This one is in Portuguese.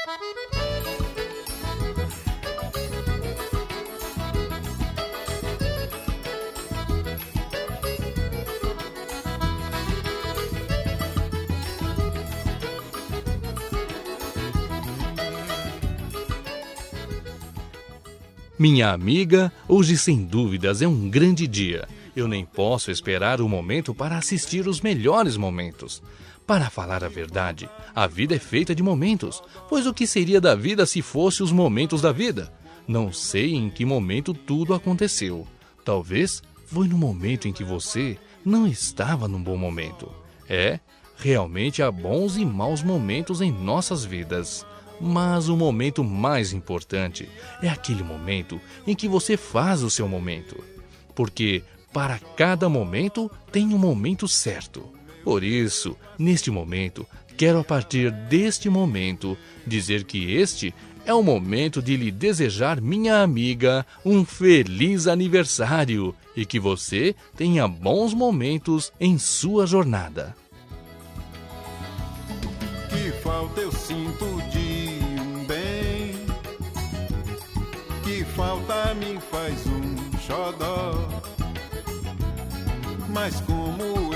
Minha amiga, hoje sem dúvidas é um grande dia. Eu nem posso esperar o momento para assistir os melhores momentos. Para falar a verdade, a vida é feita de momentos, pois o que seria da vida se fosse os momentos da vida? Não sei em que momento tudo aconteceu. Talvez foi no momento em que você não estava num bom momento. Realmente há bons e maus momentos em nossas vidas. Mas o momento mais importante é aquele momento em que você faz o seu momento. Porque para cada momento tem um momento certo. Por isso, neste momento, quero a partir deste momento dizer que este é o momento de lhe desejar, minha amiga, um feliz aniversário e que você tenha bons momentos em sua jornada. Que falta eu sinto de um bem, que falta me faz um xodó, mas como